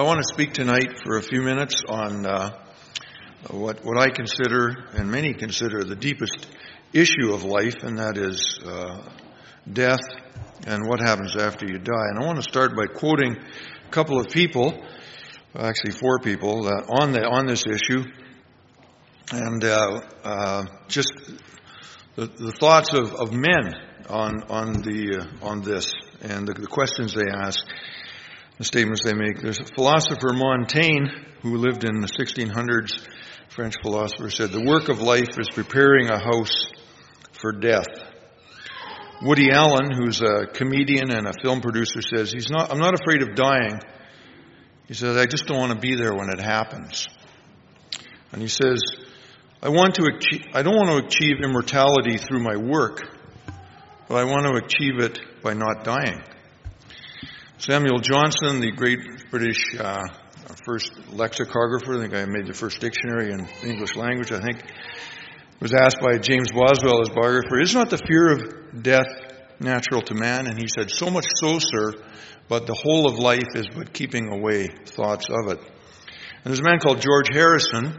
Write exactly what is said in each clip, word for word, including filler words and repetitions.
I want to speak tonight for a few minutes on uh, what what I consider, and many consider, the deepest issue of life, and that is uh, death and what happens after you die. And I want to start by quoting a couple of people, actually four people, that on the on this issue, and uh, uh, just the, the thoughts of, of men on on the uh, on this and the, the questions they ask. The statements they make. There's a philosopher, Montaigne, who lived in the sixteen hundreds, French philosopher, said, "The work of life is preparing a house for death." Woody Allen, who's a comedian and a film producer, says, "He's not. I'm not afraid of dying." He says, "I just don't want to be there when it happens." And he says, "I want to achieve, I don't want to achieve immortality through my work, but I want to achieve it by not dying." Samuel Johnson, the great British uh, first lexicographer, I think I made the first dictionary in the English language, I think, was asked by James Boswell, his biographer, "Is not the fear of death natural to man?" And he said, "So much so, sir, but the whole of life is but keeping away thoughts of it." And there's a man called George Harrison,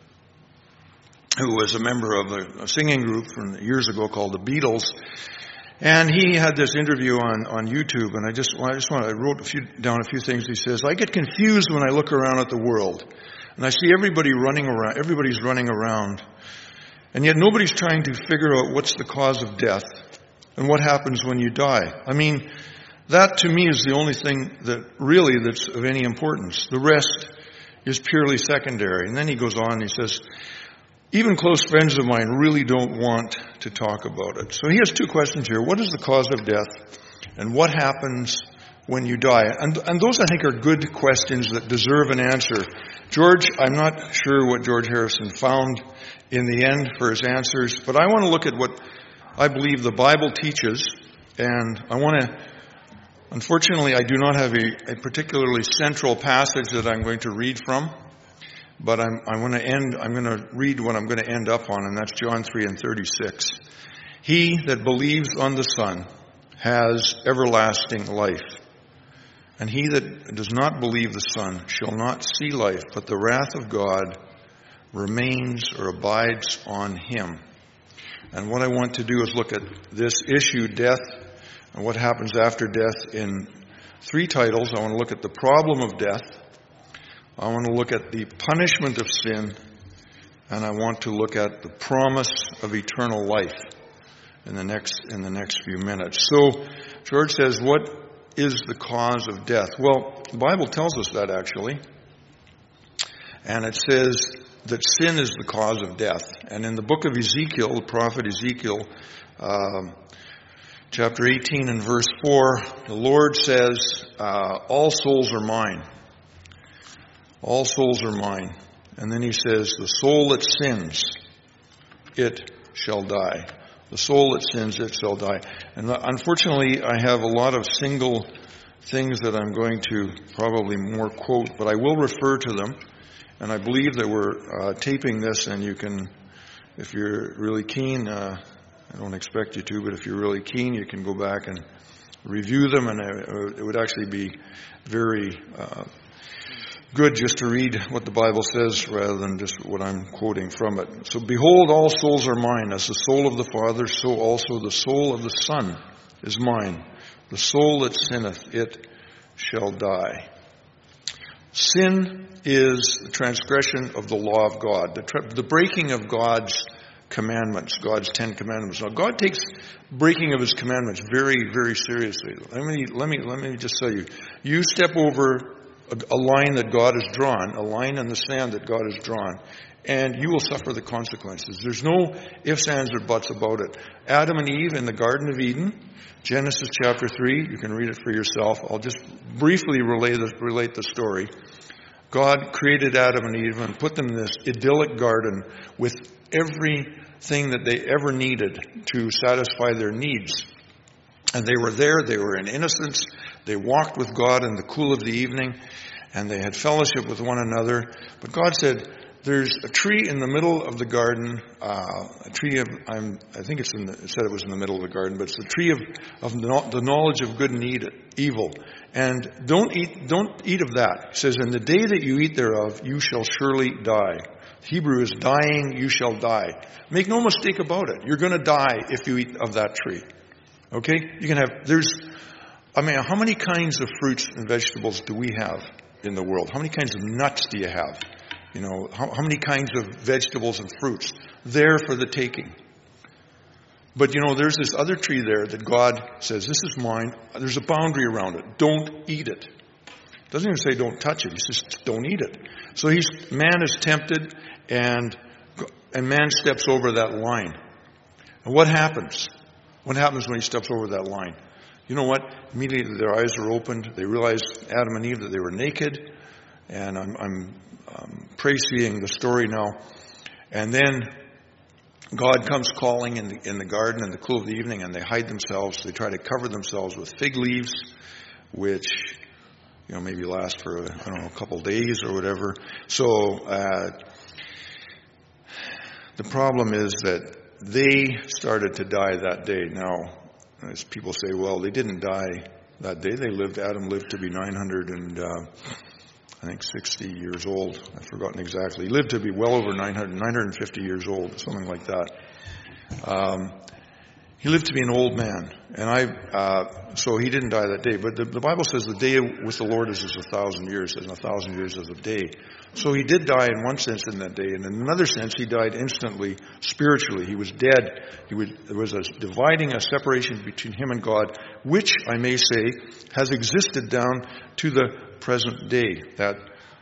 who was a member of a, a singing group from years ago called the Beatles. And he had this interview on, on YouTube, and I just, I just want, I wrote a few, down a few things. He says, "I get confused when I look around at the world, and I see everybody running around, everybody's running around, and yet nobody's trying to figure out what's the cause of death and what happens when you die. I mean, that to me is the only thing that really that's of any importance. The rest is purely secondary." And then he goes on, he says, "Even close friends of mine really don't want to talk about it." So he has two questions here. What is the cause of death? And what happens when you die? And, and those, I think, are good questions that deserve an answer. George, I'm not sure what George Harrison found in the end for his answers, but I want to look at what I believe the Bible teaches. And I want to, unfortunately, I do not have a, a particularly central passage that I'm going to read from. But I'm, I'm going to end, I'm going to read what I'm going to end up on, and that's John three and thirty-six. "He that believes on the Son has everlasting life. And he that does not believe the Son shall not see life, but the wrath of God remains or abides on him." And what I want to do is look at this issue, death, and what happens after death, in three titles. I want to look at the problem of death. I want to look at the punishment of sin, and I want to look at the promise of eternal life in the next in the next few minutes. So, George says, what is the cause of death? Well, the Bible tells us that, actually. And it says that sin is the cause of death. And in the book of Ezekiel, the prophet Ezekiel, um, chapter eighteen and verse four, the Lord says, uh, "All souls are mine. All souls are mine." And then he says, "The soul that sins, it shall die." The soul that sins, it shall die. And unfortunately, I have a lot of single things that I'm going to probably more quote, but I will refer to them. And I believe that we're uh, taping this, and you can, if you're really keen, uh, I don't expect you to, but if you're really keen, you can go back and review them, and it would actually be very uh, good just to read what the Bible says rather than just what I'm quoting from it. So, "Behold, all souls are mine. As the soul of the Father, so also the soul of the Son is mine. The soul that sinneth, it shall die." Sin is the transgression of the law of God, the, tra- the breaking of God's commandments, God's Ten Commandments. Now, God takes breaking of his commandments very, very seriously. Let me, let me, let me just tell you, you step over a line that God has drawn, a line in the sand that God has drawn, and you will suffer the consequences. There's no ifs, ands, or buts about it. Adam and Eve in the Garden of Eden, Genesis chapter three, you can read it for yourself. I'll just briefly relay the, relate the story. God created Adam and Eve and put them in this idyllic garden with everything that they ever needed to satisfy their needs. And they were there, they were in innocence, they walked with God in the cool of the evening, and they had fellowship with one another. But God said, there's a tree in the middle of the garden, uh, a tree of, I'm, I think it's in the, it said it was in the middle of the garden, but it's the tree of, of the knowledge of good and evil. And don't eat, don't eat of that. It says, in the day that you eat thereof, you shall surely die. Hebrew is dying, you shall die. Make no mistake about it. You're going to die if you eat of that tree. Okay? You can have, there's, I mean, how many kinds of fruits and vegetables do we have in the world? How many kinds of nuts do you have? You know, how, how many kinds of vegetables and fruits? There for the taking. But, you know, there's this other tree there that God says, this is mine. There's a boundary around it. Don't eat it. It doesn't even say don't touch it. He says don't eat it. So he's, man is tempted, and, and man steps over that line. And what happens? What happens when he steps over that line? You know what? Immediately their eyes are opened. They realize, Adam and Eve, that they were naked. And I'm, I'm um, praise-seeing the story now. And then God comes calling in the, in the garden in the cool of the evening, and they hide themselves. They try to cover themselves with fig leaves, which, you know, maybe last for, I don't know, a couple days or whatever. So uh, the problem is that they started to die that day. Now, as people say, well, they didn't die that day. They lived, Adam lived to be nine hundred and, uh, I think, sixty years old. I've forgotten exactly. He lived to be well over nine hundred, nine hundred fifty years old, something like that. Um, he lived to be an old man. And I, uh, so he didn't die that day. But the, the Bible says the day with the Lord is as a thousand years, and a thousand years as a day. So he did die in one sense in that day. And in another sense, he died instantly, spiritually. He was dead. He was, there was a dividing, a separation between him and God, which, I may say, has existed down to the present day. That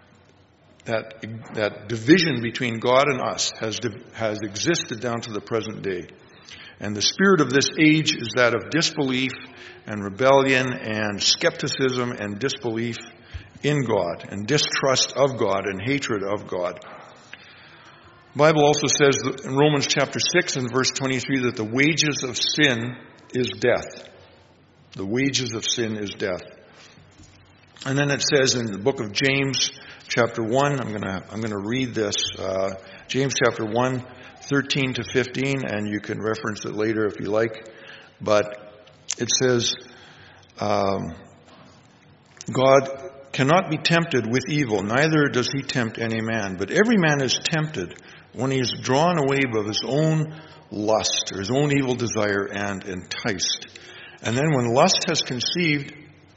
that that division between God and us has has existed down to the present day. And the spirit of this age is that of disbelief and rebellion and skepticism and disbelief in God and distrust of God and hatred of God. The Bible also says in Romans chapter six and verse twenty-three that the wages of sin is death. The wages of sin is death. And then it says in the book of James chapter one, I'm going to I'm going to read this, uh, James chapter one, thirteen to fifteen, and you can reference it later if you like. But it says, um, God cannot be tempted with evil, neither does he tempt any man. But every man is tempted when he is drawn away by his own lust or his own evil desire and enticed. And then when lust has conceived,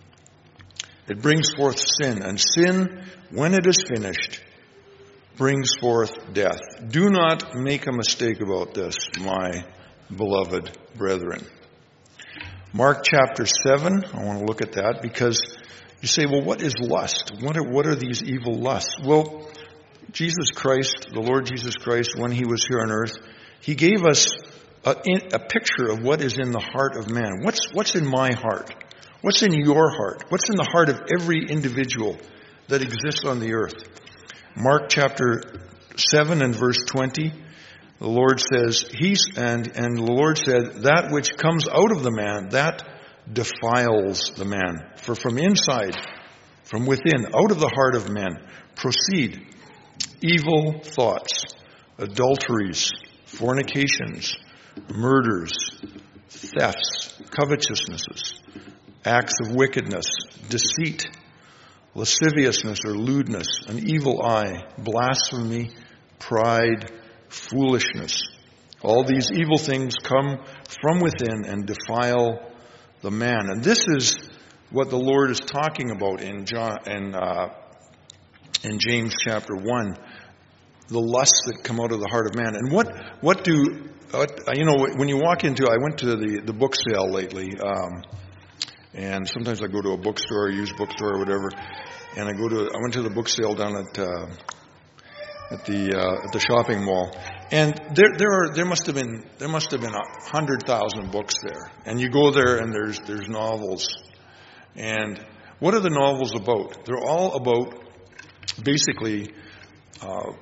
it brings forth sin. And sin, when it is finished, brings forth death. Do not make a mistake about this, my beloved brethren. Mark chapter seven, I want to look at that because you say, well, what is lust? What are, what are these evil lusts? Well, Jesus Christ, the Lord Jesus Christ, when he was here on earth, he gave us a, a picture of what is in the heart of man. What's, what's in my heart? What's in your heart? What's in the heart of every individual that exists on the earth? Mark chapter seven and verse twenty, the Lord says, He's, and, and the Lord said, that which comes out of the man, that defiles the man. For from inside, from within, out of the heart of men, proceed evil thoughts, adulteries, fornications, murders, thefts, covetousnesses, acts of wickedness, deceit, lasciviousness or lewdness, an evil eye, blasphemy, pride, foolishness. All these evil things come from within and defile the man. And this is what the Lord is talking about in John, in, uh, in James chapter one. The lusts that come out of the heart of man. And what what do what, you know when you walk into? I went to the the book sale lately, um, and sometimes I go to a bookstore, a used bookstore or whatever, and I go to I went to the book sale down at uh, at the uh, at the shopping mall, and there there are there must have been there must have been a hundred thousand books there, and you go there and there's there's novels, and what are the novels about? They're all about basically. Uh,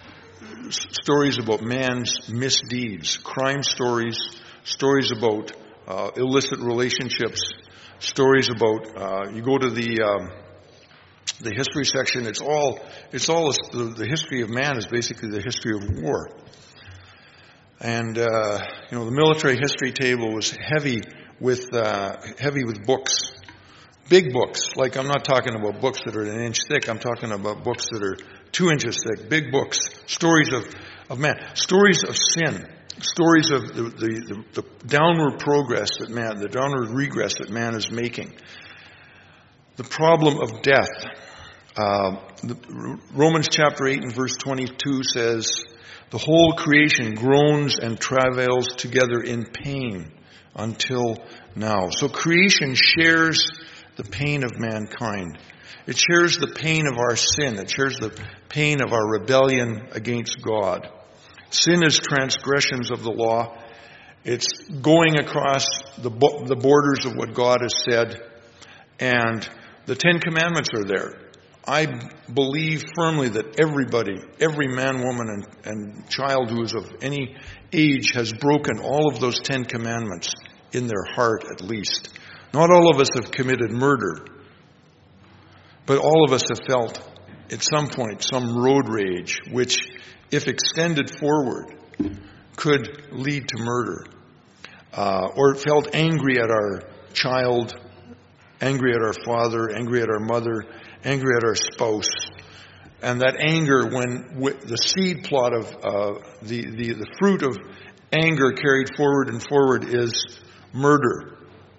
stories about man's misdeeds, crime stories, stories about uh, illicit relationships, stories about, uh, you go to the um, the history section, it's all, it's all, the, the history of man is basically the history of war. And, uh, you know, the military history table was heavy with, uh, heavy with books. Big books. Like, I'm not talking about books that are an inch thick. I'm talking about books that are two inches thick. Big books. Stories of, of man. Stories of sin. Stories of the, the, the, the downward progress that man, the downward regress that man is making. The problem of death. Uh, the, Romans chapter eight and verse twenty-two says, the whole creation groans and travails together in pain until now. So creation shares the pain of mankind. It shares the pain of our sin. It shares the pain of our rebellion against God. Sin is transgressions of the law. It's going across the, bo- the borders of what God has said. And the Ten Commandments are there. I believe firmly that everybody, every man, woman, and, and child who is of any age has broken all of those Ten Commandments in their heart at least. Not all of us have committed murder, but all of us have felt at some point some road rage, which, if extended forward, could lead to murder. Uh, or felt angry at our child, angry at our father, angry at our mother, angry at our spouse. And that anger, when the seed plot of uh, the, the, the fruit of anger carried forward and forward is murder.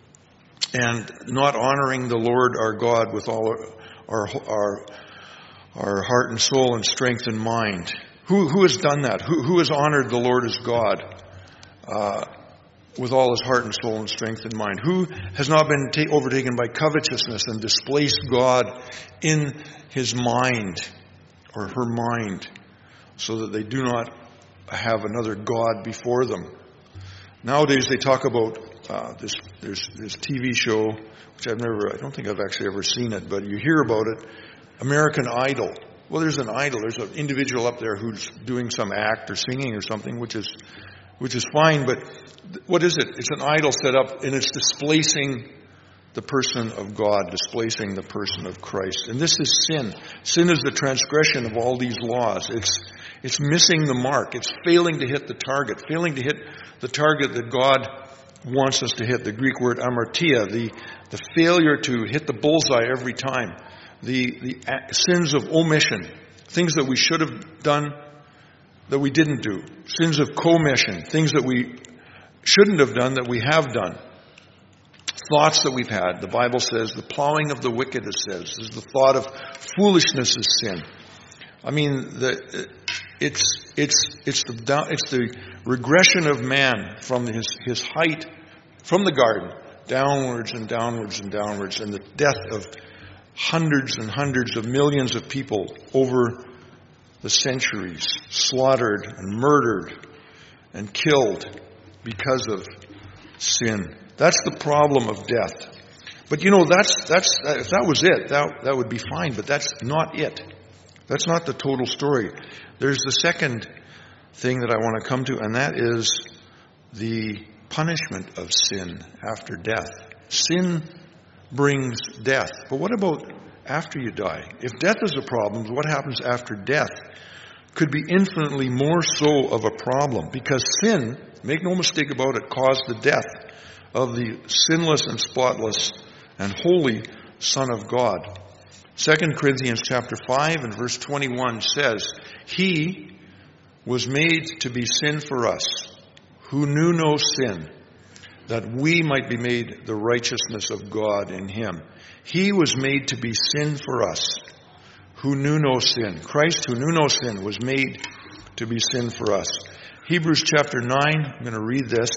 And not honoring the Lord our God with all our, our, our heart and soul and strength and mind. Who, who has done that? Who, who has honored the Lord as God uh, with all his heart and soul and strength and mind? Who has not been ta- overtaken by covetousness and displaced God in his mind or her mind so that they do not have another God before them? Nowadays they talk about uh, this, there's this T V show, which I've never, I don't think I've actually ever seen it, but you hear about it, American Idol. Well, there's an idol. There's an individual up there who's doing some act or singing or something, which is which is fine. But what is it? It's an idol set up, and it's displacing the person of God, displacing the person of Christ. And this is sin. Sin is the transgression of all these laws. It's it's missing the mark. It's failing to hit the target, failing to hit the target that God wants us to hit. The Greek word amartia, the the failure to hit the bullseye every time. The, the sins of omission, things that we should have done that we didn't do. Sins of commission, things that we shouldn't have done that we have done. Thoughts that we've had. The Bible says the plowing of the wicked, it says, is the thought of foolishness is sin. I mean, the, it's it's it's the down, it's the regression of man from his his height from the garden downwards and downwards and downwards, and the death of hundreds and hundreds of millions of people over the centuries, slaughtered and murdered and killed because of sin. That's the problem of death. But you know, that's that's if that was it, that that would be fine. But that's not it. That's not the total story. There's the second thing that I want to come to, and that is the punishment of sin after death. Sin brings death. But what about after you die? If death is a problem, what happens after death could be infinitely more so of a problem, because sin, make no mistake about it, caused the death of the sinless and spotless and holy Son of God. Second Corinthians chapter five and verse twenty-one says, He was made to be sin for us, who knew no sin, that we might be made the righteousness of God in him. He was made to be sin for us, who knew no sin. Christ, who knew no sin, was made to be sin for us. Hebrews chapter nine, I'm going to read this,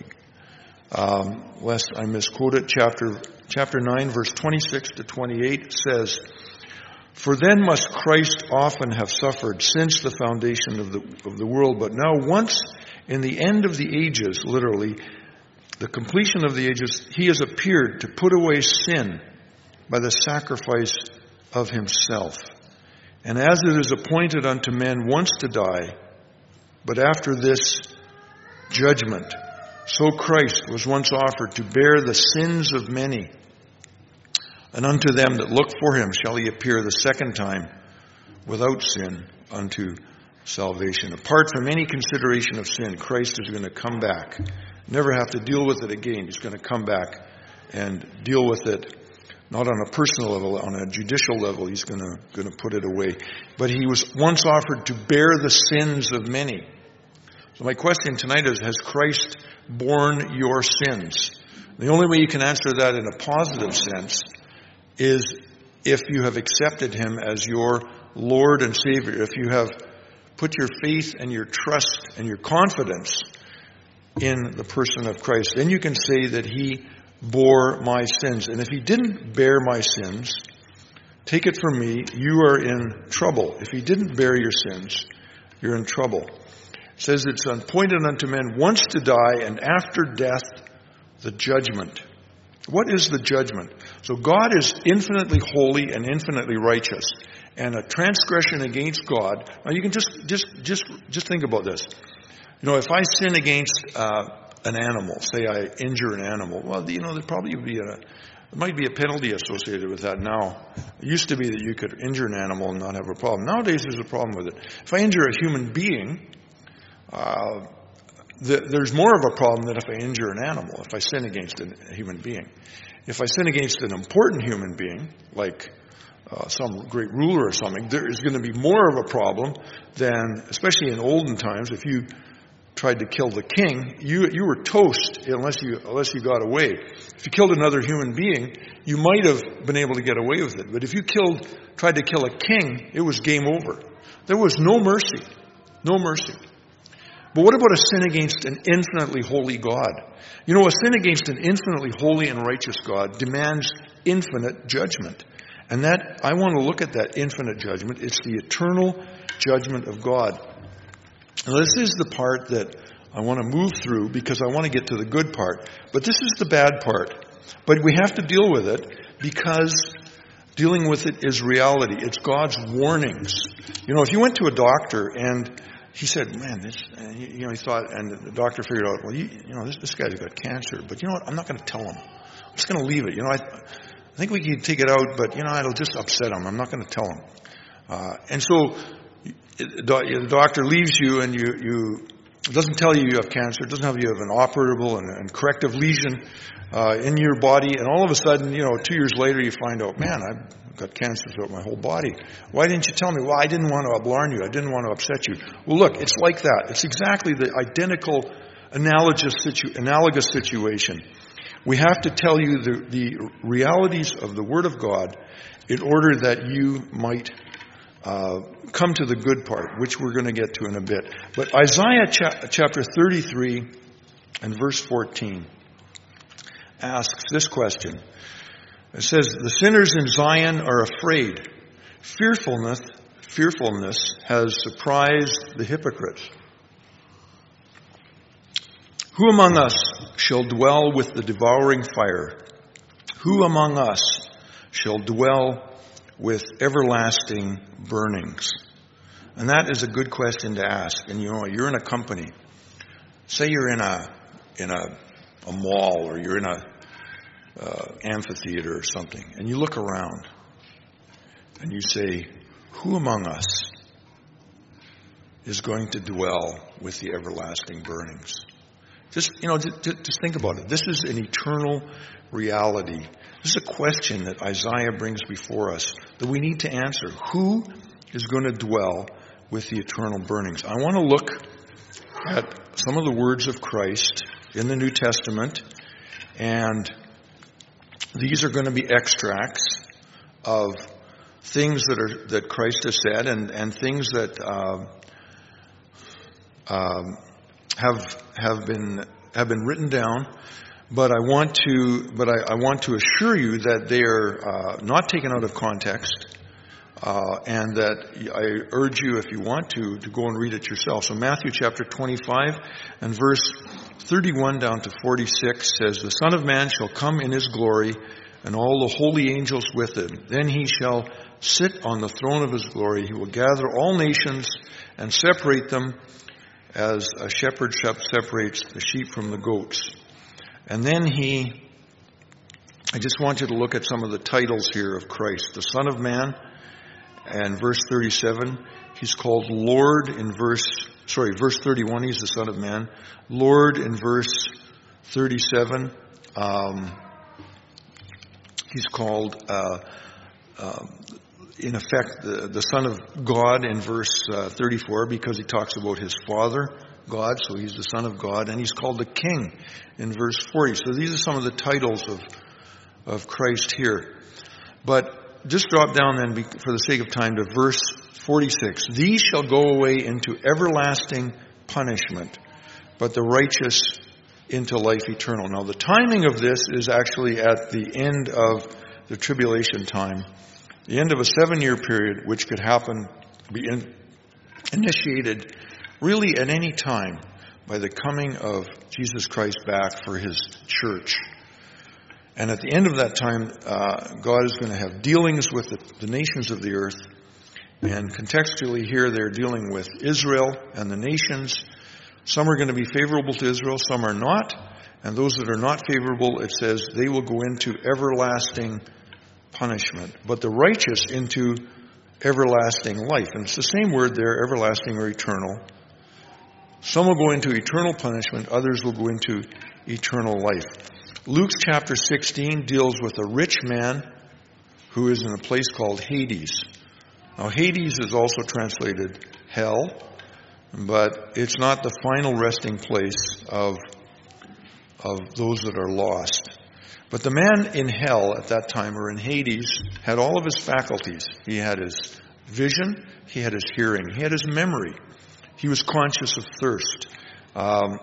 um, lest I misquote it. Chapter, chapter nine, verse twenty-six to twenty-eight says, For then must Christ often have suffered since the foundation of the, of the world, but now once in the end of the ages, literally, the completion of the ages, he has appeared to put away sin by the sacrifice of himself. And as it is appointed unto men once to die, but after this judgment, so Christ was once offered to bear the sins of many. And unto them that look for him shall he appear the second time without sin unto salvation. Apart from any consideration of sin, Christ is going to come back. Never have to deal with it again. He's going to come back and deal with it, not on a personal level, on a judicial level. He's going to, going to put it away. But he was once offered to bear the sins of many. So my question tonight is, has Christ borne your sins? The only way you can answer that in a positive sense is if you have accepted him as your Lord and Savior, if you have put your faith and your trust and your confidence in the person of Christ, then you can say that he bore my sins. And if he didn't bear my sins, take it from me, you are in trouble. If he didn't bear your sins, you're in trouble. It says it's appointed unto men once to die, and after death, the judgment. What is the judgment? So God is infinitely holy and infinitely righteous. And a transgression against God, now you can just, just, just, just think about this. You know, if I sin against uh, an animal, say I injure an animal, well, you know, there probably would be a, there might be a penalty associated with that now. It used to be that you could injure an animal and not have a problem. Nowadays there's a problem with it. If I injure a human being, uh, the, there's more of a problem than if I injure an animal, if I sin against a human being. If I sin against an important human being, like uh, some great ruler or something, there is going to be more of a problem than, especially in olden times, if you tried to kill the king, you you were toast unless you unless you got away. If you killed another human being, you might have been able to get away with it. But if you killed, tried to kill a king, it was game over. There was no mercy. No mercy. But what about a sin against an infinitely holy God? You know, a sin against an infinitely holy and righteous God demands infinite judgment. And that, I want to look at that infinite judgment. It's the eternal judgment of God. Now, this is the part that I want to move through because I want to get to the good part. But this is the bad part. But we have to deal with it because dealing with it is reality. It's God's warnings. You know, if you went to a doctor and he said, man, this, you know, he thought, and the doctor figured out, well, you, you know, this, this guy's got cancer. But you know what? I'm not going to tell him. I'm just going to leave it. You know, I, I think we can take it out, but, you know, it'll just upset him. I'm not going to tell him. Uh, and so the doctor leaves you and you, you it doesn't tell you you have cancer. It doesn't have you have an operable and, and corrective lesion uh, in your body. And all of a sudden, you know, two years later, you find out, man, I've got cancer throughout my whole body. Why didn't you tell me? Well, I didn't want to alarm you. I didn't want to upset you. Well, look, it's like that. It's exactly the identical analogous, situ- analogous situation. We have to tell you the, the realities of the Word of God in order that you might Uh, come to the good part, which we're going to get to in a bit. But Isaiah cha- chapter thirty-three and verse fourteen asks this question. It says, the sinners in Zion are afraid. Fearfulness, fearfulness has surprised the hypocrites. Who among us shall dwell with the devouring fire? Who among us shall dwell with everlasting burnings? And that is a good question to ask. And you know, you're in a company. Say you're in a in a, a mall or you're in a uh, amphitheater or something, and you look around and you say, who among us is going to dwell with the everlasting burnings? Just, you know, just, just think about it. This is an eternal reality. This is a question that Isaiah brings before us that we need to answer. Who is going to dwell with the eternal burnings? I want to look at some of the words of Christ in the New Testament, and these are going to be extracts of things that are that Christ has said and, and things that uh, um, have have been have been written down. But I want to, but I, I want to assure you that they are uh, not taken out of context, uh, and that I urge you, if you want to, to go and read it yourself. So Matthew chapter twenty-five and verse thirty-one down to forty-six says, "The Son of Man shall come in his glory, and all the holy angels with him. Then he shall sit on the throne of his glory. He will gather all nations and separate them, as a shepherd separates the sheep from the goats. And then he I just want you to look at some of the titles here of Christ. The Son of Man, and verse thirty-seven, he's called Lord in verse, sorry, verse thirty-one, he's the Son of Man. Lord in verse thirty-seven, um, he's called, uh, uh, in effect, the, the Son of God in verse uh, thirty-four, because he talks about his Father, God, so he's the Son of God, and he's called the King in verse forty. So these are some of the titles of of Christ here. But just drop down then, for the sake of time, to verse forty-six. These shall go away into everlasting punishment, but the righteous into life eternal. Now the timing of this is actually at the end of the tribulation time, the end of a seven-year period, which could happen, be in, initiated really at any time by the coming of Jesus Christ back for his church. And at the end of that time, uh, God is going to have dealings with the, the nations of the earth. And contextually here, they're dealing with Israel and the nations. Some are going to be favorable to Israel, some are not. And those that are not favorable, it says, they will go into everlasting punishment. But the righteous into everlasting life. And it's the same word there, everlasting or eternal. Some will go into eternal punishment, others will go into eternal life. Luke chapter sixteen deals with a rich man who is in a place called Hades. Now Hades is also translated hell, but it's not the final resting place of, of those that are lost. But the man in hell at that time, or in Hades, had all of his faculties. He had his vision, he had his hearing, he had his memory. He was conscious of thirst. Um,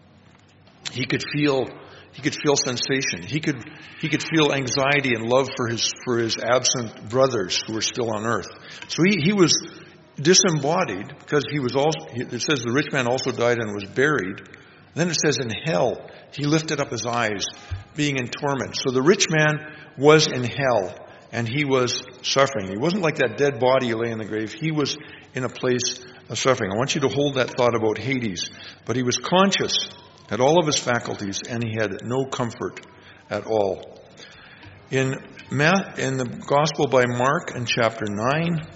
he could feel He could feel sensation. He could he could feel anxiety and love for his for his absent brothers who were still on earth. So he, he was disembodied because he was also. It says the rich man also died and was buried. Then it says in hell he lifted up his eyes, being in torment. So the rich man was in hell and he was suffering. He wasn't like that dead body who lay in the grave. He was in a place of suffering. I want you to hold that thought about Hades. But he was conscious, had all of his faculties, and he had no comfort at all. In, in the Gospel by Mark in chapter nine,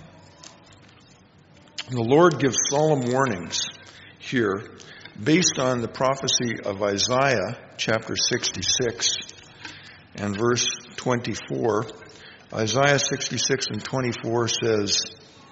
the Lord gives solemn warnings here based on the prophecy of Isaiah chapter sixty-six and verse twenty-four. Isaiah sixty-six and twenty-four says,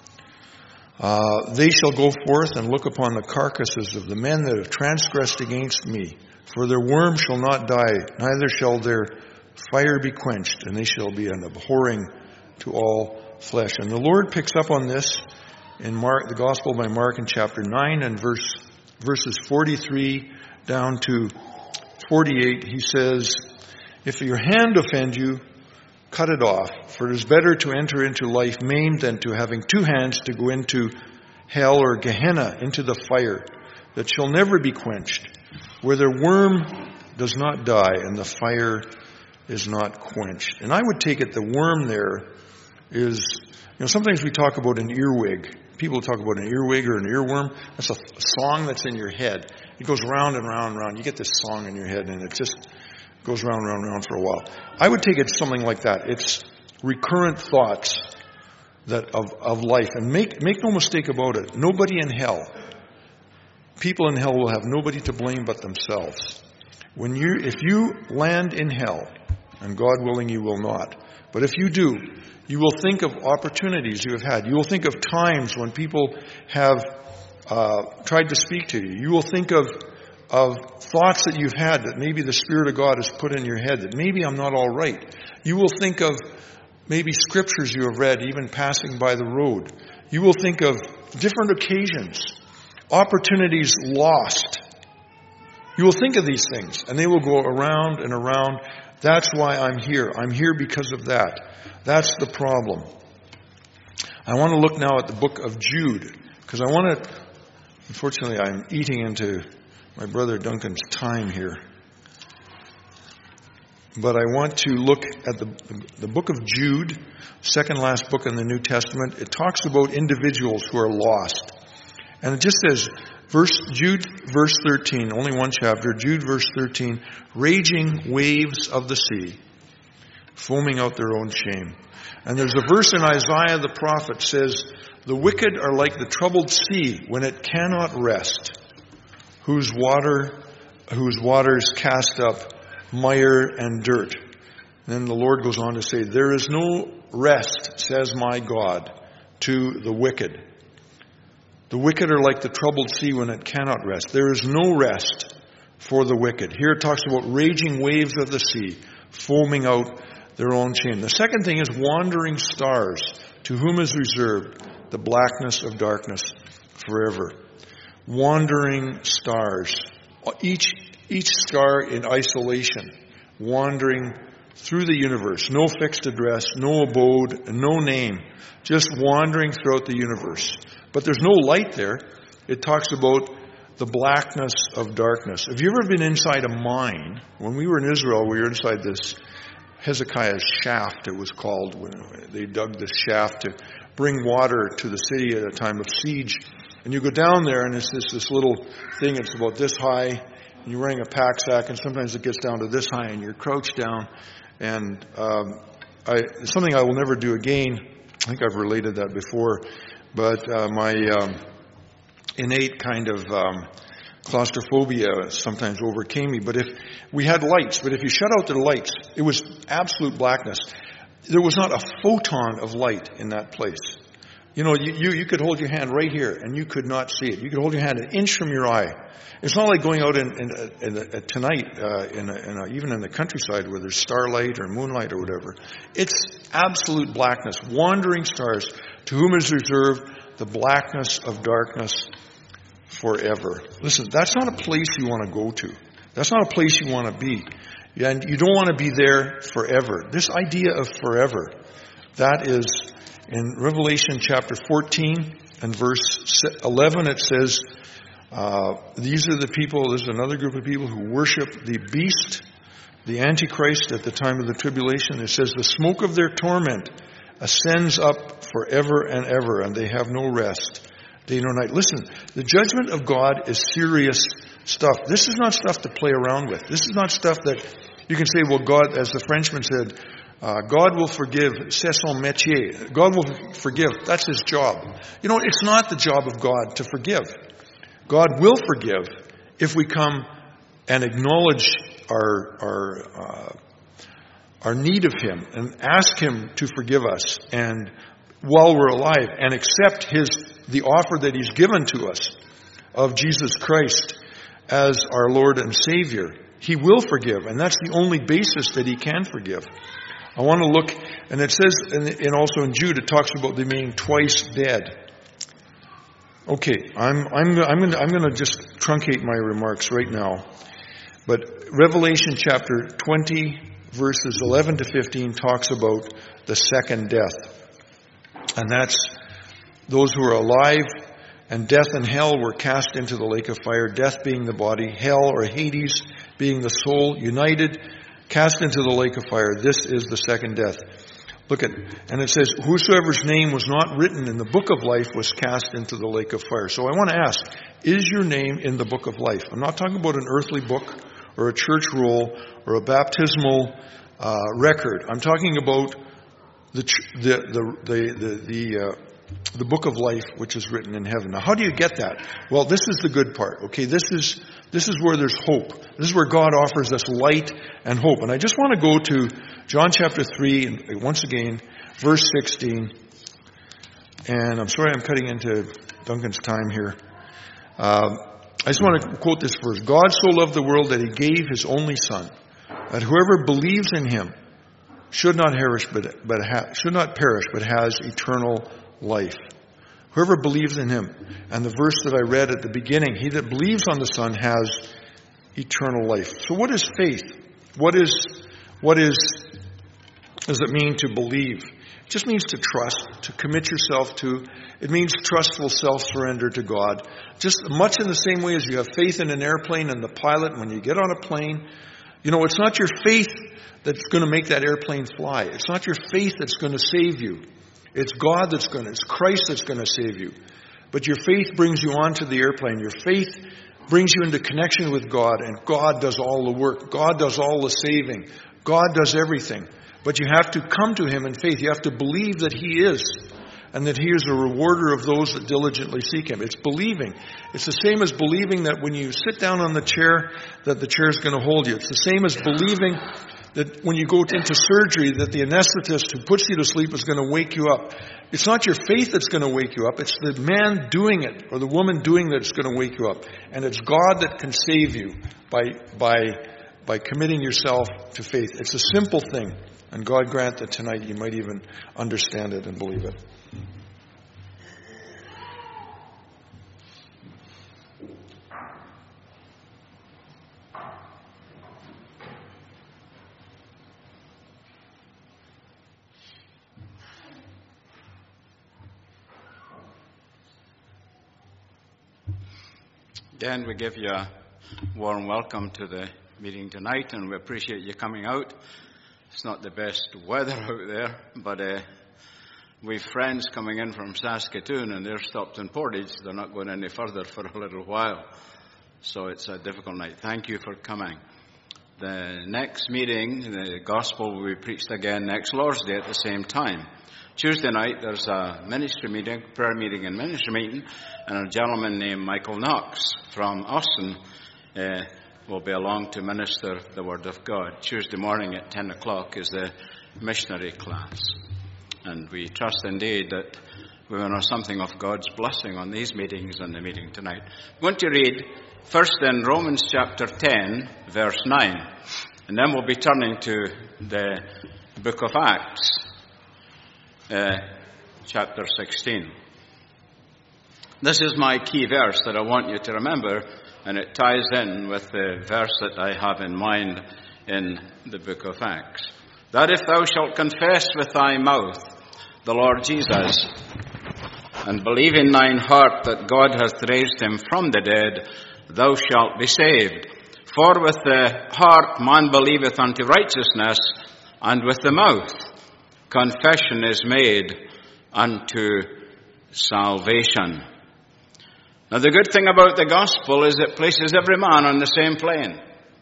Uh, they shall go forth and look upon the carcasses of the men that have transgressed against me. For their worm shall not die, neither shall their fire be quenched, and they shall be an abhorring to all flesh. And the Lord picks up on this in Mark, the Gospel by Mark in chapter nine and verse, verses forty-three down to forty-eight. He says, if your hand offend you, cut it off, for it is better to enter into life maimed than to having two hands to go into hell, or Gehenna, into the fire that shall never be quenched, where their worm does not die and the fire is not quenched. And I would take it the worm there is, you know, sometimes we talk about an earwig. People talk about an earwig or an earworm. That's a, a song that's in your head. It goes round and round and round. You get this song in your head and it just goes round and round and round for a while. I would take it something like that. It's recurrent thoughts that of, of life. And make make no mistake about it. Nobody in hell, people in hell will have nobody to blame but themselves. When you, if you land in hell, and God willing you will not, but if you do, you will think of opportunities you have had. You will think of times when people have uh, tried to speak to you. You will think of of thoughts that you've had that maybe the Spirit of God has put in your head, that maybe I'm not all right. You will think of maybe scriptures you have read, even passing by the road. You will think of different occasions, opportunities lost. You will think of these things, and they will go around and around. That's why I'm here. I'm here because of that. That's the problem. I want to look now at the book of Jude, because I want to, unfortunately I'm eating into my brother Duncan's time here. But I want to look at the, the book of Jude, second last book in the New Testament. It talks about individuals who are lost. And it just says, verse Jude verse thirteen, only one chapter, Jude verse thirteen, raging waves of the sea foaming out their own shame. And there's a verse in Isaiah the prophet says, the wicked are like the troubled sea when it cannot rest, whose water, whose waters cast up mire and dirt. And then the Lord goes on to say, there is no rest, says my God, to the wicked. The wicked are like the troubled sea when it cannot rest. There is no rest for the wicked. Here it talks about raging waves of the sea, foaming out their own shame. The second thing is wandering stars, to whom is reserved the blackness of darkness forever. Wandering stars. Each, each star in isolation, wandering through the universe. No fixed address, no abode, no name. Just wandering throughout the universe. But there's no light there. It talks about the blackness of darkness. Have you ever been inside a mine? When we were in Israel, we were inside this Hezekiah's shaft, it was called. When they dug this shaft to bring water to the city at a time of siege. And you go down there, and it's this, this little thing. It's about this high, and you're wearing a pack sack, and sometimes it gets down to this high, and you're crouched down. And um, I, it's something I will never do again. I think I've related that before. But uh, my um, innate kind of um, claustrophobia sometimes overcame me. But if we had lights, but if you shut out the lights, it was absolute blackness. There was not a photon of light in that place. You know, you, you, you could hold your hand right here, and you could not see it. You could hold your hand an inch from your eye. It's not like going out in, in, in, in tonight, uh, in, a, in a, even in the countryside where there's starlight or moonlight or whatever. It's absolute blackness, wandering stars, to whom is reserved the blackness of darkness forever. Listen, that's not a place you want to go to. That's not a place you want to be. And you don't want to be there forever. This idea of forever, that is in Revelation chapter fourteen and verse eleven, it says, uh, these are the people, there's another group of people who worship the beast, the Antichrist at the time of the tribulation. It says, the smoke of their torment ascends up forever and ever, and they have no rest, day nor night. Listen, the judgment of God is serious stuff. This is not stuff to play around with. This is not stuff that you can say, well, God, as the Frenchman said, uh, God will forgive, c'est son métier. God will forgive. That's his job. You know, it's not the job of God to forgive. God will forgive if we come and acknowledge our our uh, our need of him and ask him to forgive us, and while we're alive, and accept his the offer that he's given to us of Jesus Christ as our Lord and Savior. He will forgive, and that's the only basis that he can forgive. I want to look, and it says, and also in Jude, it talks about them being twice dead. Okay, I'm I'm I'm going to I'm going to just truncate my remarks right now. But Revelation chapter twenty, verses eleven to fifteen talks about the second death, and that's those who are alive. And death and hell were cast into the lake of fire, death being the body, hell or Hades being the soul, united, cast into the lake of fire. This is the second death. Look at, and it says, whosoever's name was not written in the book of life was cast into the lake of fire. So I want to ask, is your name in the book of life? I'm not talking about an earthly book or a church roll or a baptismal uh, record. I'm talking about the the the the, the, the uh, the book of life, which is written in heaven. Now, how do you get that? Well, this is the good part. Okay, this is this is where there's hope. This is where God offers us light and hope. And I just want to go to John chapter three, and once again, verse sixteen. And I'm sorry I'm cutting into Duncan's time here. Uh, I just want to quote this verse. God so loved the world that he gave his only Son, that whoever believes in him should not perish, but but ha- should not perish, but has eternal life. Whoever believes in him. And the verse that I read at the beginning, he that believes on the Son has eternal life. So what is faith? What is, what is, does it mean to believe? It just means to trust, to commit yourself to. It means trustful self-surrender to God. Just much in the same way as you have faith in an airplane and the pilot, when you get on a plane, you know, it's not your faith that's going to make that airplane fly. It's not your faith that's going to save you. It's God that's going to, it's Christ that's going to save you. But your faith brings you onto the airplane. Your faith brings you into connection with God, and God does all the work. God does all the saving. God does everything. But you have to come to him in faith. You have to believe that he is, and that he is a rewarder of those that diligently seek him. It's believing. It's the same as believing that when you sit down on the chair, that the chair is going to hold you. It's the same as believing that when you go into surgery, that the anesthetist who puts you to sleep is going to wake you up. It's not your faith that's going to wake you up. It's the man doing it, or the woman doing that, that's going to wake you up. And it's God that can save you by by by committing yourself to faith. It's a simple thing. And God grant that tonight you might even understand it and believe it. Again, we give you a warm welcome to the meeting tonight, and we appreciate you coming out. It's not the best weather out there, but uh, we've friends coming in from Saskatoon, and they're stopped in Portage. They're not going any further for a little while, so it's a difficult night. Thank you for coming. The next meeting, the gospel will be preached again next Lord's Day at the same time. Tuesday night, there's a ministry meeting, prayer meeting and ministry meeting, and a gentleman named Michael Knox from Austin uh, will be along to minister the Word of God. Tuesday morning at ten o'clock is the missionary class. And we trust indeed that we will know something of God's blessing on these meetings and the meeting tonight. I'm going to read first in Romans chapter ten, verse nine, and then we'll be turning to the book of Acts, Uh, chapter sixteen. This is my key verse that I want you to remember, and it ties in with the verse that I have in mind in the book of Acts. That if thou shalt confess with thy mouth the Lord Jesus, and believe in thine heart that God hath raised him from the dead, thou shalt be saved. For with the heart man believeth unto righteousness, and with the mouth confession is made unto salvation. Now, the good thing about the gospel is it places every man on the same plane.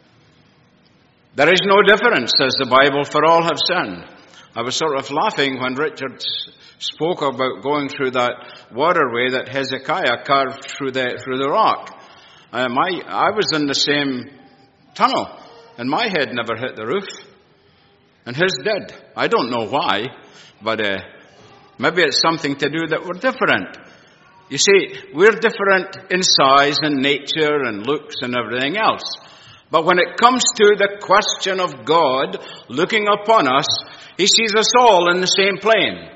There is no difference, says the Bible, for all have sinned. I was sort of laughing when Richard spoke about going through that waterway that Hezekiah carved through the through the rock. Uh, my, I was in the same tunnel, and my head never hit the roof. And his did. I don't know why, but uh, maybe it's something to do that we're different. You see, we're different in size and nature and looks and everything else. But when it comes to the question of God looking upon us, he sees us all in the same plane.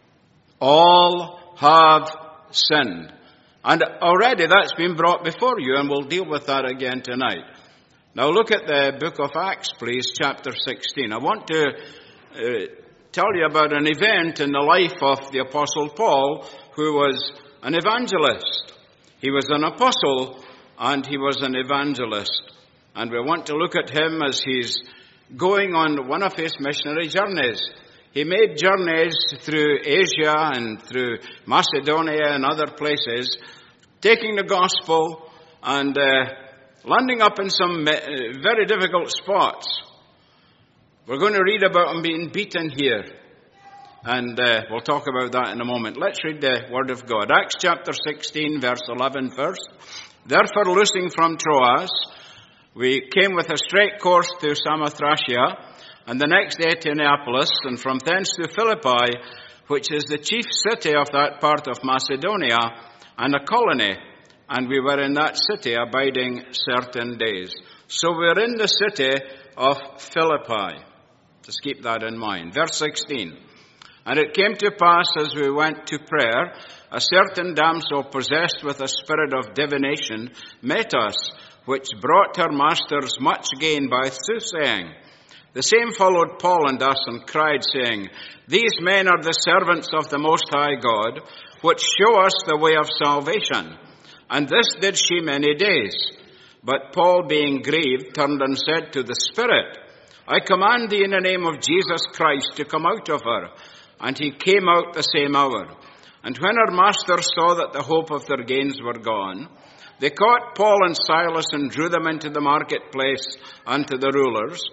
All have sinned. And already that's been brought before you, and we'll deal with that again tonight. Now look at the book of Acts, please, chapter sixteen. I want to uh, tell you about an event in the life of the Apostle Paul, who was an evangelist. He was an apostle and he was an evangelist. And we want to look at him as he's going on one of his missionary journeys. He made journeys through Asia and through Macedonia and other places, taking the gospel and uh, landing up in some very difficult spots. We're going to read about him being beaten here. And uh, we'll talk about that in a moment. Let's read the Word of God. Acts chapter sixteen, verse eleven first. Therefore, loosing from Troas, we came with a straight course to Samothracia, and the next day to Neapolis, and from thence to Philippi, which is the chief city of that part of Macedonia, and a colony. And we were in that city abiding certain days. So we're in the city of Philippi. Just keep that in mind. Verse sixteen. And it came to pass as we went to prayer, a certain damsel possessed with a spirit of divination met us, which brought her masters much gain by soothsaying. The same followed Paul and us and cried, saying, These men are the servants of the Most High God, which show us the way of salvation. And this did she many days. But Paul, being grieved, turned and said to the Spirit, I command thee in the name of Jesus Christ to come out of her. And he came out the same hour. And when her masters saw that the hope of their gains were gone, they caught Paul and Silas and drew them into the marketplace unto the rulers.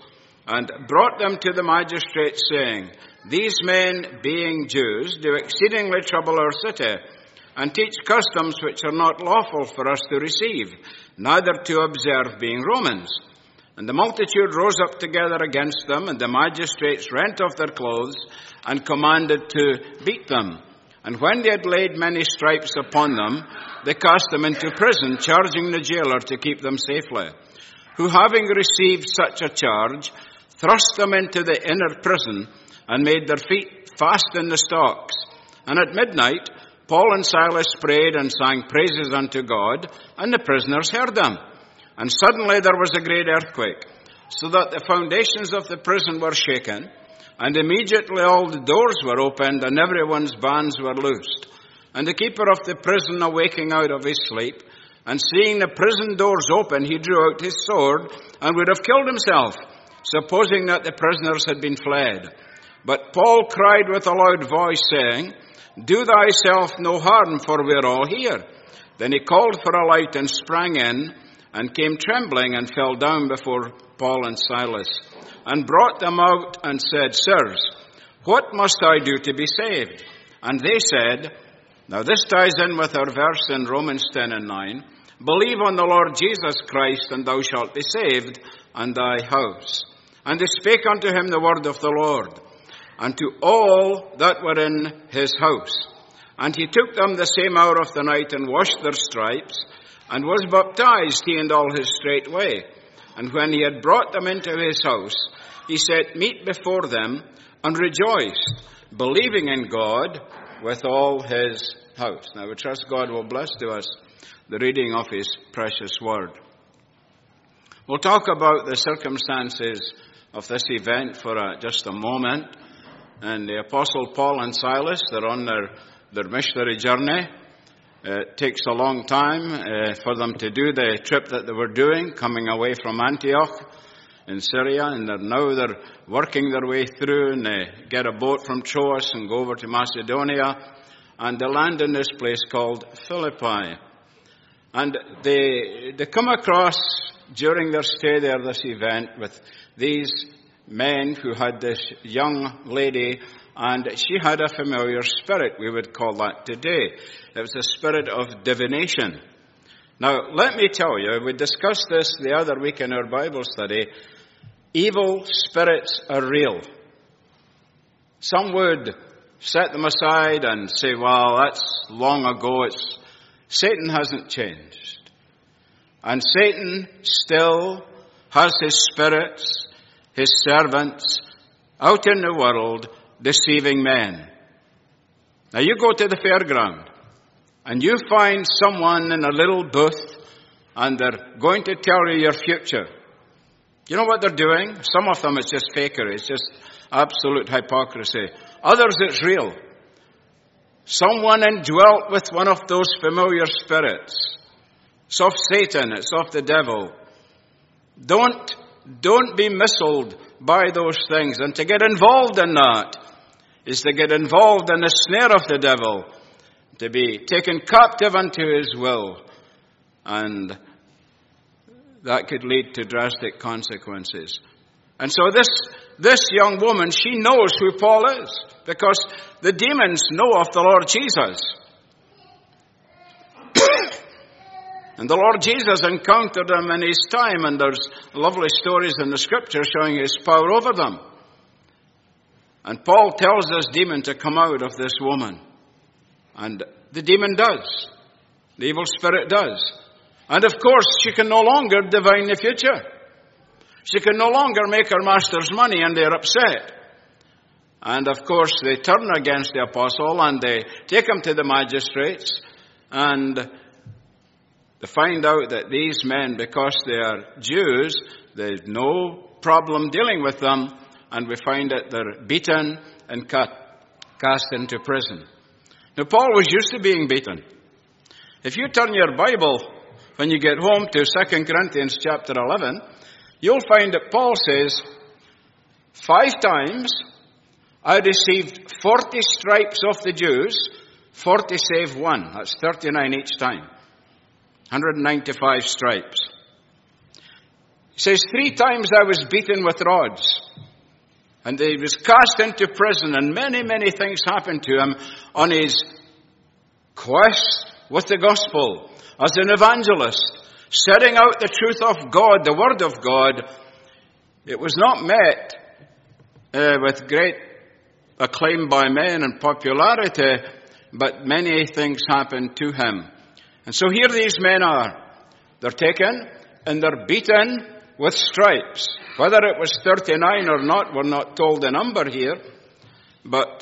and brought them to the magistrates, saying, These men, being Jews, do exceedingly trouble our city, and teach customs which are not lawful for us to receive, neither to observe, being Romans. And the multitude rose up together against them, and the magistrates rent off their clothes, and commanded to beat them. And when they had laid many stripes upon them, they cast them into prison, charging the jailer to keep them safely, who, having received such a charge, thrust them into the inner prison, and made their feet fast in the stocks. And at midnight Paul and Silas prayed and sang praises unto God, and the prisoners heard them. And suddenly there was a great earthquake, so that the foundations of the prison were shaken, and immediately all the doors were opened, and everyone's bands were loosed. And the keeper of the prison, awaking out of his sleep, and seeing the prison doors open, he drew out his sword, and would have killed himself, supposing that the prisoners had been fled. But Paul cried with a loud voice, saying, Do thyself no harm, for we are all here. Then he called for a light and sprang in, and came trembling and fell down before Paul and Silas, and brought them out and said, Sirs, what must I do to be saved? And they said, Now this ties in with our verse in Romans ten and nine, Believe on the Lord Jesus Christ, and thou shalt be saved, and thy house. And they spake unto him the word of the Lord, and to all that were in his house. And he took them the same hour of the night, and washed their stripes, and was baptized, he and all his straightway. And when he had brought them into his house, he set meat before them, and rejoiced, believing in God with all his house. Now we trust God will bless to us the reading of his precious word. We'll talk about the circumstances of this event for a, just a moment. And the Apostle Paul and Silas, they're on their, their missionary journey. It takes a long time uh, for them to do the trip that they were doing, coming away from Antioch in Syria. And they're now they're working their way through, and they get a boat from Troas and go over to Macedonia. And they land in this place called Philippi. And they, they come across, during their stay there, this event with these men who had this young lady, and she had a familiar spirit, we would call that today. It was a spirit of divination. Now, let me tell you, we discussed this the other week in our Bible study. Evil spirits are real. Some would set them aside and say, well, that's long ago. It's Satan hasn't changed. And Satan still has his spirits, his servants, out in the world, deceiving men. Now you go to the fairground, and you find someone in a little booth, and they're going to tell you your future. You know what they're doing? Some of them it's just fakery, it's just absolute hypocrisy. Others it's real. Someone indwelt with one of those familiar spirits. It's of Satan, it's of the devil. Don't, don't be misled by those things. And to get involved in that is to get involved in the snare of the devil, to be taken captive unto his will. And that could lead to drastic consequences. And so this, this young woman, she knows who Paul is, because the demons know of the Lord Jesus. And the Lord Jesus encountered them in his time, and there's lovely stories in the scripture showing his power over them. And Paul tells this demon to come out of this woman. And the demon does. The evil spirit does. And of course, she can no longer divine the future. She can no longer make her master's money, and they're upset. And of course, they turn against the apostle, and they take him to the magistrates, and they find out that these men, because they are Jews, there's no problem dealing with them, and we find that they're beaten and cut, cast into prison. Now, Paul was used to being beaten. If you turn your Bible when you get home to Second Corinthians chapter eleven, you'll find that Paul says, five times I received forty stripes of the Jews, forty save one. That's thirty-nine each time. one hundred ninety-five stripes. He says, three times I was beaten with rods. And he was cast into prison, and many, many things happened to him on his quest with the gospel as an evangelist, setting out the truth of God, the Word of God. It was not met uh, with great acclaim by men and popularity, but many things happened to him. And so here these men are. They're taken and they're beaten with stripes. Whether it was thirty-nine or not, we're not told the number here. But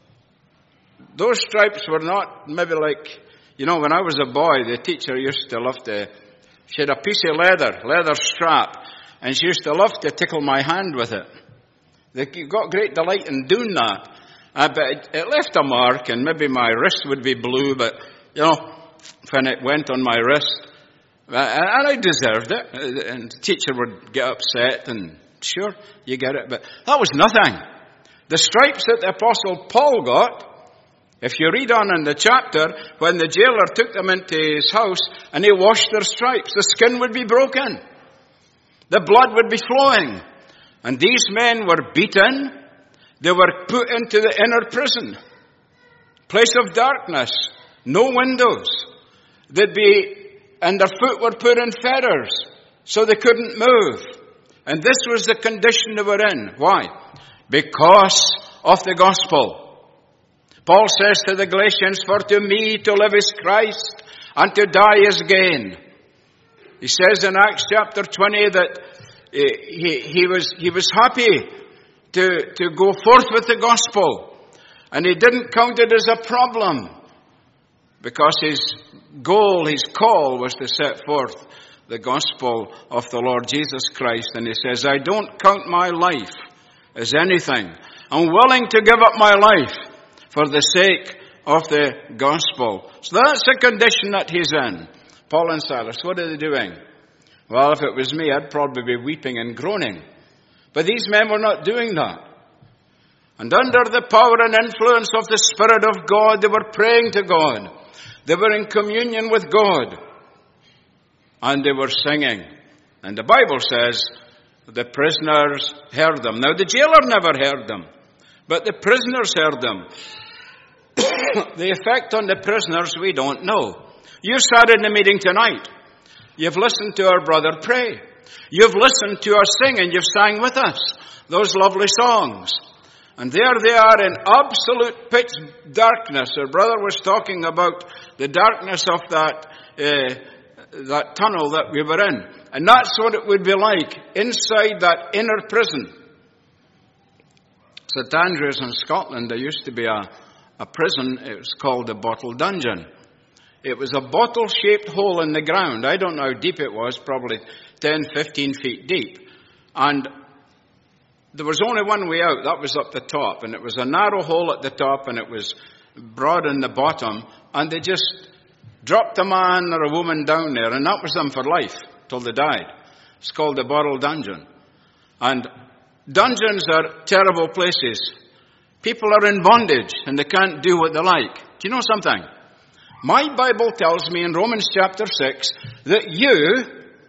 those stripes were not maybe like, you know, when I was a boy, the teacher used to love to, she had a piece of leather, leather strap, and she used to love to tickle my hand with it. They got great delight in doing that. Uh, but it, it left a mark, and maybe my wrist would be blue, but, you know, when it went on my wrist, uh, and I deserved it, and the teacher would get upset, and sure, you get it, but that was nothing. The stripes that the Apostle Paul got, if you read on in the chapter, when the jailer took them into his house and he washed their stripes, the skin would be broken. The blood would be flowing. And these men were beaten. They were put into the inner prison. Place of darkness. No windows. They'd be, and their foot were put in fetters, so they couldn't move. And this was the condition they were in. Why? Because of the gospel. Paul says to the Galatians, for to me to live is Christ, and to die is gain. He says in Acts chapter twenty that he, he, was, he was happy to, to go forth with the gospel. And he didn't count it as a problem, because his goal, his call was to set forth the gospel of the Lord Jesus Christ. And he says, I don't count my life as anything. I'm willing to give up my life for the sake of the gospel. So that's the condition that he's in. Paul and Silas, what are they doing? Well, if it was me, I'd probably be weeping and groaning. But these men were not doing that. And under the power and influence of the Spirit of God, they were praying to God. They were in communion with God. And they were singing. And the Bible says the prisoners heard them. Now, the jailer never heard them, but the prisoners heard them. The effect on the prisoners, we don't know. You sat in the meeting tonight. You've listened to our brother pray. You've listened to us sing, and you've sang with us those lovely songs. And there they are in absolute pitch darkness. Our brother was talking about the darkness of that uh, that tunnel that we were in. And that's what it would be like inside that inner prison. St Andrews in Scotland, there used to be a, a prison. It was called the Bottle Dungeon. It was a bottle-shaped hole in the ground. I don't know how deep it was, probably ten, fifteen feet deep. And there was only one way out. That was up the top. And it was a narrow hole at the top, and it was broad in the bottom. And they just dropped a man or a woman down there, and that was them for life, till they died. It's called the Bottle Dungeon. And dungeons are terrible places. People are in bondage, and they can't do what they like. Do you know something? My Bible tells me in Romans chapter six that you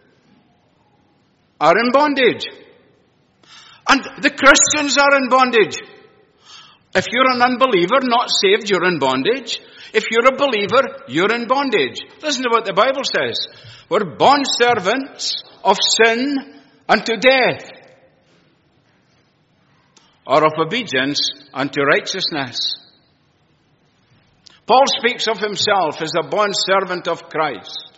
are in bondage. And the Christians are in bondage. If you're an unbeliever, not saved, you're in bondage. If you're a believer, you're in bondage. Listen to what the Bible says. We're bondservants of sin unto death, or of obedience unto righteousness. Paul speaks of himself as a bondservant of Christ.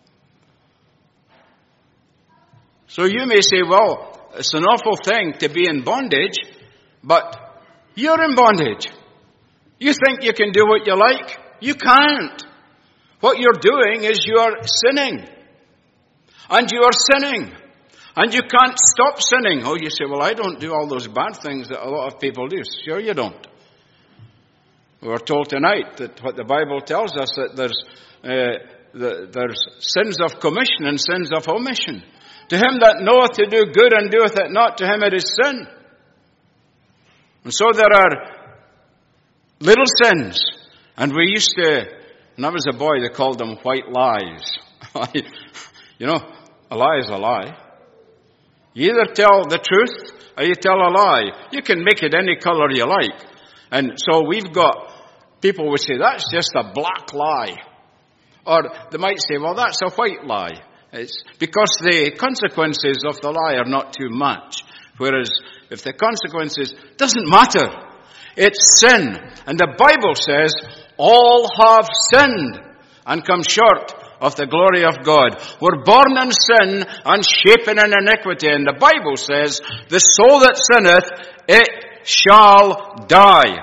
So you may say, well, it's an awful thing to be in bondage, but you're in bondage. You think you can do what you like? You can't. What you're doing is you're sinning. And you are sinning. And you can't stop sinning. Oh, you say, well, I don't do all those bad things that a lot of people do. Sure you don't. We were told tonight that what the Bible tells us, that there's uh, the, there's sins of commission and sins of omission. To him that knoweth to do good and doeth it not, to him it is sin. And so there are little sins. And we used to, when I was a boy, they called them white lies. You know, a lie is a lie. You either tell the truth or you tell a lie. You can make it any color you like. And so we've got people would say, that's just a black lie. Or they might say, well, that's a white lie. It's because the consequences of the lie are not too much. Whereas if the consequences doesn't matter, it's sin. And the Bible says, all have sinned and come short of the glory of God. We're born in sin and shapen in iniquity. And the Bible says, the soul that sinneth, it shall die.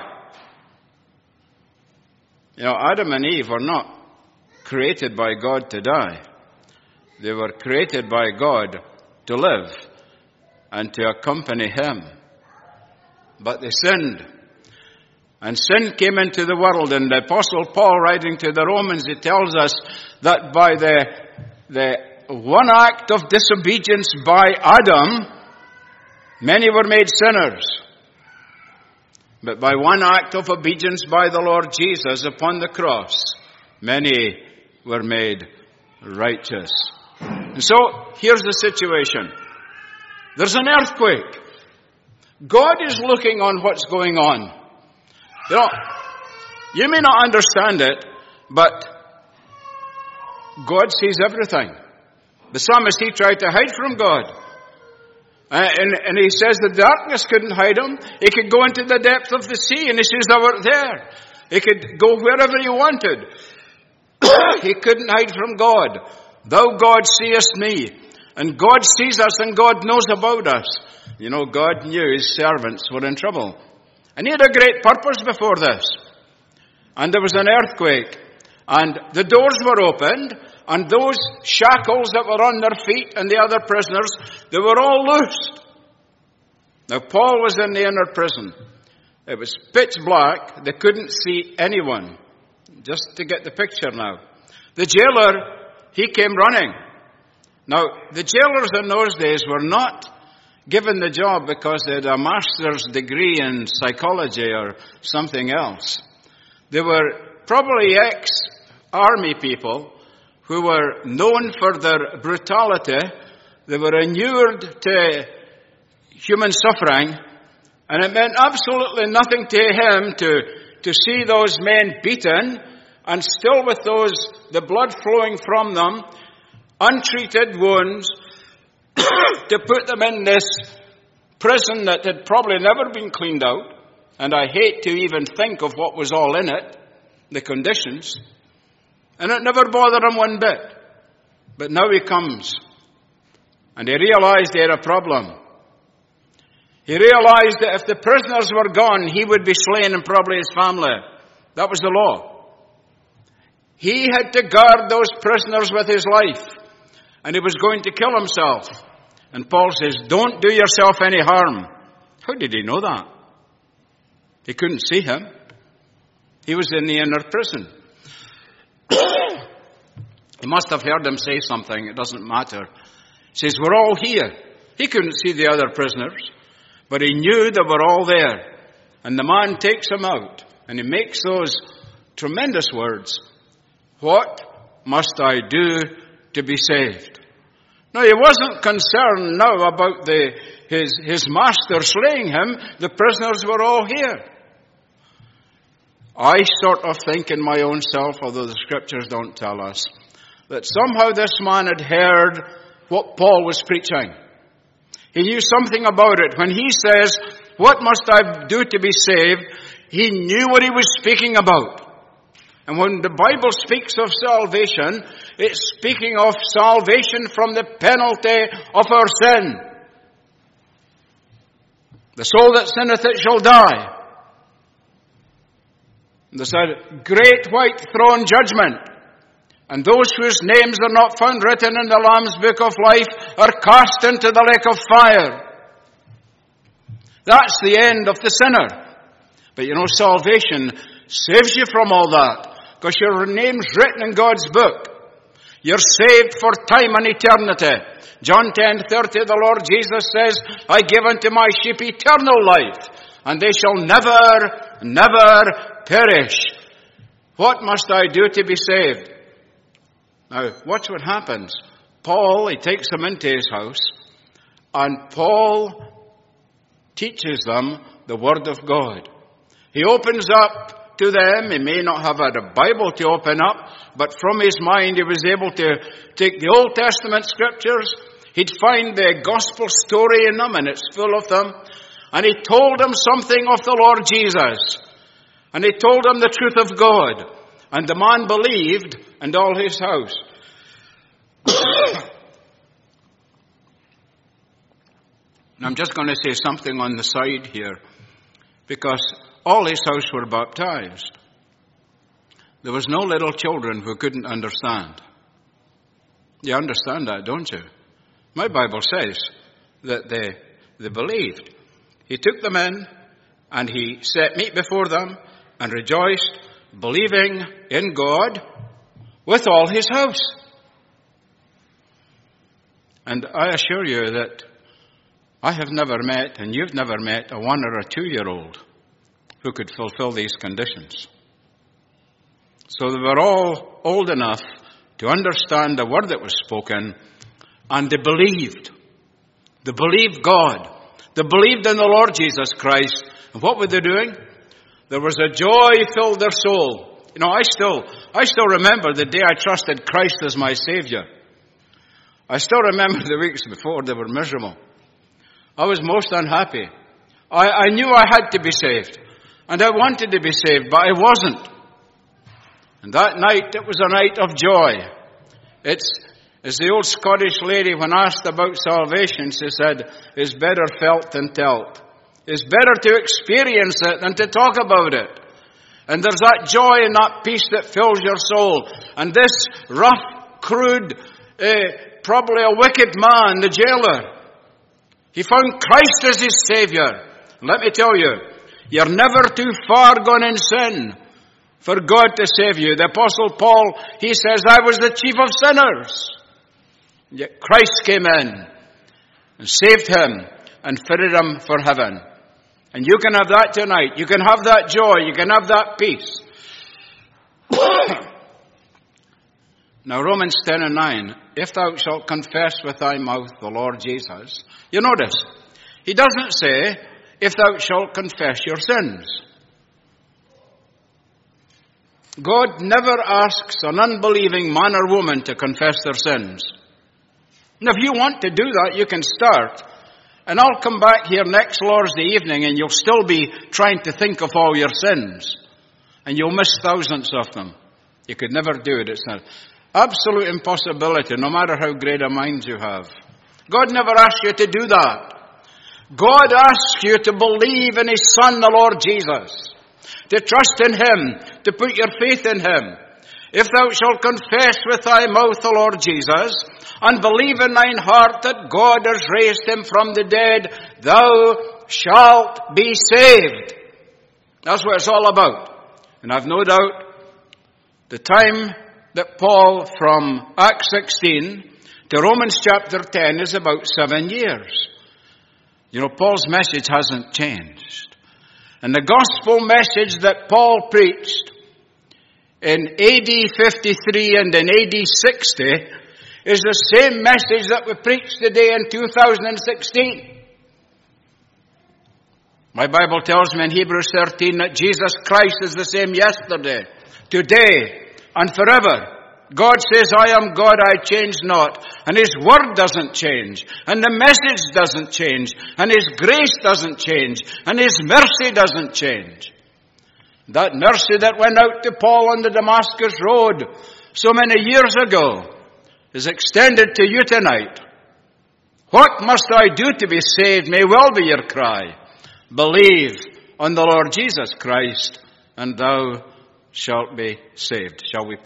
You know, Adam and Eve were not created by God to die. They were created by God to live and to accompany Him. But they sinned. And sin came into the world. And the Apostle Paul, writing to the Romans, he tells us that by the, the one act of disobedience by Adam, many were made sinners. But by one act of obedience by the Lord Jesus upon the cross, many were made righteous. And so, here's the situation. There's an earthquake. God is looking on what's going on. You know, you may not understand it, but God sees everything. The psalmist, he tried to hide from God. Uh, and, and he says the darkness couldn't hide him. He could go into the depth of the sea, and he says, thou art there. He could go wherever he wanted. He couldn't hide from God. Thou, God, seest me. And God sees us, and God knows about us. You know, God knew his servants were in trouble. And he had a great purpose before this. And there was an earthquake. And the doors were opened. And those shackles that were on their feet and the other prisoners, they were all loosed. Now, Paul was in the inner prison. It was pitch black. They couldn't see anyone. Just to get the picture now. The jailer, he came running. Now, the jailers in those days were not given the job because they had a master's degree in psychology or something else. They were probably ex-army people who were known for their brutality. They were inured to human suffering, and it meant absolutely nothing to him to, to see those men beaten, and still with those, the blood flowing from them, untreated wounds, to put them in this prison that had probably never been cleaned out. And I hate to even think of what was all in it, the conditions. And it never bothered him one bit. But now he comes. And he realized he had a problem. He realized that if the prisoners were gone, he would be slain and probably his family. That was the law. He had to guard those prisoners with his life. And he was going to kill himself. And Paul says, don't do yourself any harm. How did he know that? He couldn't see him. He was in the inner prison. He must have heard him say something. It doesn't matter. He says, we're all here. He couldn't see the other prisoners, but he knew they were all there. And the man takes him out, and he makes those tremendous words. What must I do to be saved? Now, he wasn't concerned now about the, his, his master slaying him. The prisoners were all here. I sort of think in my own self, although the scriptures don't tell us, that somehow this man had heard what Paul was preaching. He knew something about it. When he says, what must I do to be saved? He knew what he was speaking about. And when the Bible speaks of salvation, it's speaking of salvation from the penalty of our sin. The soul that sinneth, it shall die. There's a great white throne judgment. And those whose names are not found written in the Lamb's book of life are cast into the lake of fire. That's the end of the sinner. But you know, salvation saves you from all that. Because your name's written in God's book. You're saved for time and eternity. John ten thirty, the Lord Jesus says, I give unto my sheep eternal life, and they shall never, never perish. What must I do to be saved? Now, watch what happens. Paul, he takes him into his house, And Paul teaches them the Word of God. He opens up to them. He may not have had a Bible to open up, but from his mind he was able to take the Old Testament scriptures. He'd find the gospel story in them, and it's full of them. And he told them something of the Lord Jesus. And he told them the truth of God. And the man believed, and all his house. I'm just going to say something on the side here, because all his house were baptized. There was no little children who couldn't understand. You understand that, don't you? My Bible says that they, they believed. He took them in, and he set meat before them, and rejoiced, believing in God with all his house. And I assure you that I have never met, and you've never met, a one or a two-year-old who could fulfill these conditions. So they were all old enough to understand the word that was spoken, and they believed. They believed God. They believed in the Lord Jesus Christ. And what were they doing? There was a joy filled their soul. You know, I still, I still remember the day I trusted Christ as my Savior. I still remember the weeks before. They were miserable. I was most unhappy. I, I knew I had to be saved. And I wanted to be saved, but I wasn't. And that night, it was a night of joy. It's, as the old Scottish lady, when asked about salvation, she said, it's better felt than telt. It's better to experience it than to talk about it. And there's that joy and that peace that fills your soul. And this rough, crude, uh, probably a wicked man, the jailer, he found Christ as his Savior. Let me tell you, you're never too far gone in sin for God to save you. The Apostle Paul, he says, I was the chief of sinners. Yet Christ came in and saved him and fitted him for heaven. And you can have that tonight. You can have that joy. You can have that peace. Now, Romans ten and nine, if thou shalt confess with thy mouth the Lord Jesus. You notice, he doesn't say, if thou shalt confess your sins. God never asks an unbelieving man or woman to confess their sins. And if you want to do that, you can start. And I'll come back here next Lord's Day evening, and you'll still be trying to think of all your sins. And you'll miss thousands of them. You could never do it. It's an absolute impossibility, no matter how great a mind you have. God never asks you to do that. God asks you to believe in his Son, the Lord Jesus. To trust in him. To put your faith in him. If thou shalt confess with thy mouth the Lord Jesus, and believe in thine heart that God has raised him from the dead, thou shalt be saved. That's what it's all about. And I've no doubt the time that Paul, from Acts sixteen to Romans chapter ten, is about seven years. You know, Paul's message hasn't changed. And the gospel message that Paul preached in A D fifty-three and in A D sixty is the same message that we preach today in two thousand sixteen. My Bible tells me in Hebrews thirteen that Jesus Christ is the same yesterday, today, and forever. God says, I am God, I change not. And his word doesn't change. And the message doesn't change. And his grace doesn't change. And his mercy doesn't change. That mercy that went out to Paul on the Damascus Road so many years ago is extended to you tonight. What must I do to be saved may well be your cry. Believe on the Lord Jesus Christ, and thou shalt be saved. Shall we